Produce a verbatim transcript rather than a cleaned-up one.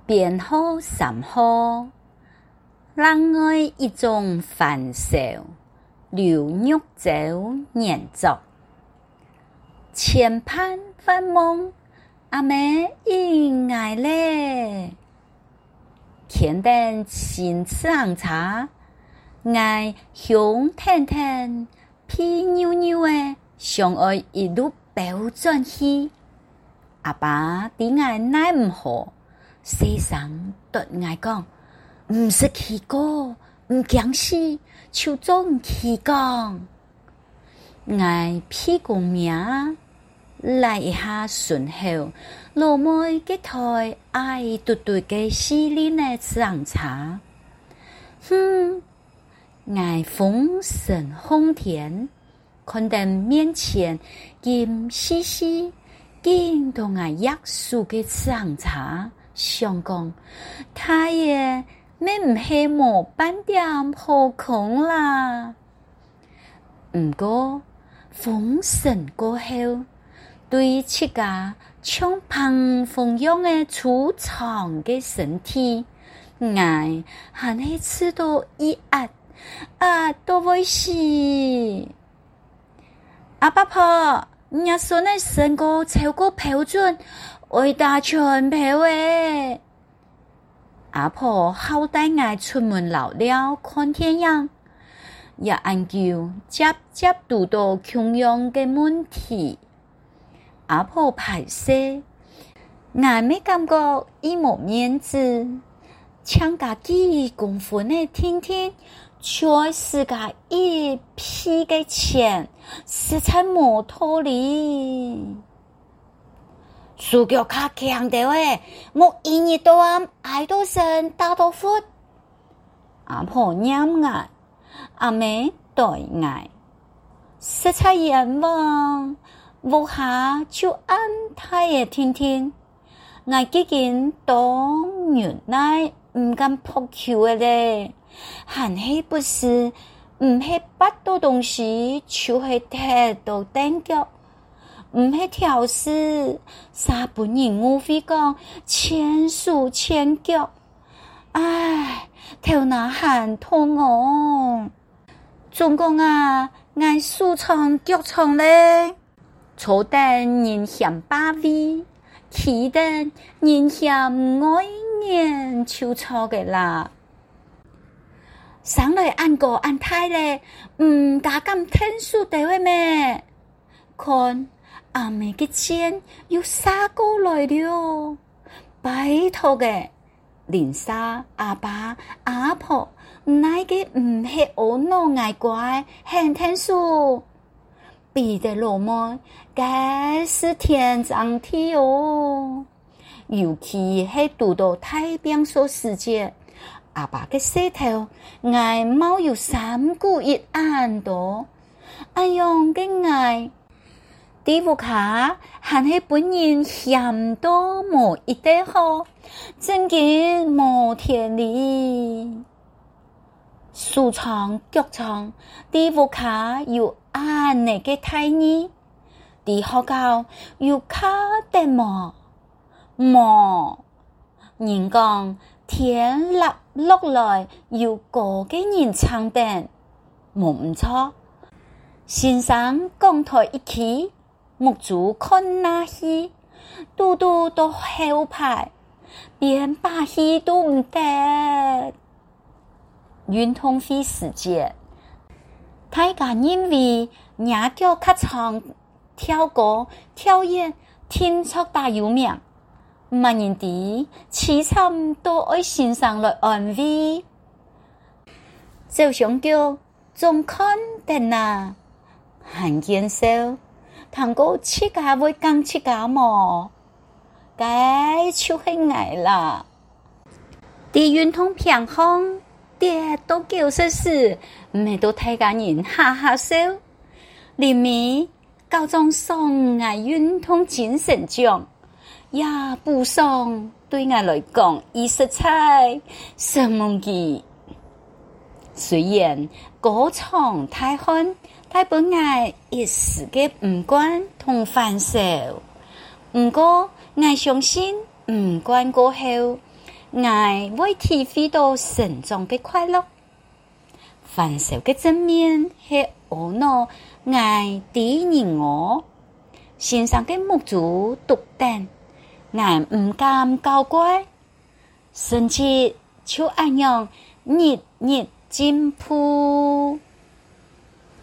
编好三好，人爱一种烦愁，流玉舟年作。千盼万梦，阿妹应爱嘞。天灯新次行茶，爱香甜甜，屁扭扭的，相爱一路标准去。阿爸对爱奈唔好，世上对爱讲，唔是气哥，唔惊死，就总气讲。爱屁股名。来一下顺后，老妹嘅台爱嘟嘟嘅西里呢次行茶，哼，爱丰盛丰田，看到面前金细细，见到爱约束嘅次行茶，想讲，他也咩唔系冇半点好空啦。唔过丰盛过后。对自家像澎风样的粗长的身体，爱还是吃到一压啊都会死。阿爸婆，你说那身高超过标准，会打全票诶。阿婆好带爱出门老了看天样，也研究接接度到穷样的问题。阿婆排泄，俺没感觉伊冇面子，抢家己功夫呢听听，却是个一批嘅钱，实在冇道理。手脚卡强的喂，冇一日到晚挨到身打到腹。阿婆念爱，阿妹对爱，实在冤枉。无下就安太也听听，我几件当原来唔敢扑球的咧，还是不是唔系bắt到东西，就系踢到踮腳，唔系挑事，啥本人我会讲千手千腳，唉，头脑很痛哦。总共啊，爱手长脚长咧。坐等人嫌巴味，企等人嫌爱念就错嘅啦。上來按個按太咧，唔加咁天數地位咩？看阿妹嘅錢要殺過來了，拜託嘅，連沙阿爸阿婆，乃嘅唔係我腦愛怪，很天數。彼得老妹，該是天長地哦。尤其係讀到太平說世界，阿爸嘅舌頭，愛貓有三股一眼多，阿用嘅愛，地府卡還係本人嫌多冇一啲好，真嘅冇天理。手長腳長，地府卡有安尼嘅太兒，地學校有卡得冇冇，人講天立落來有個嘅人撐定，冇唔錯。先生講台一起，目珠看那戲，嘟嘟都後排，連把戲都唔得。運動會時節，大家因為野腳較長，跳歌跳遠天出大有名，萬人哋時常都愛欣賞來安慰。就想叫總看定啊，很見笑，談過自家會講自家麼？該就係愛啦。啲運動平衡。跌到九十時，唔到睇家人哈哈笑。裡面高中上愛運動精神獎，也不上對我來講，伊實在什麼嘅。雖然歌唱太狠，但本愛一時嘅唔關同反手。唔過，我相信唔關過後。 我會體會到成長嘅快樂。分手嘅正面係懊惱我敵人我，身上嘅木珠獨等，我唔敢交怪，甚至就咁樣日日進步。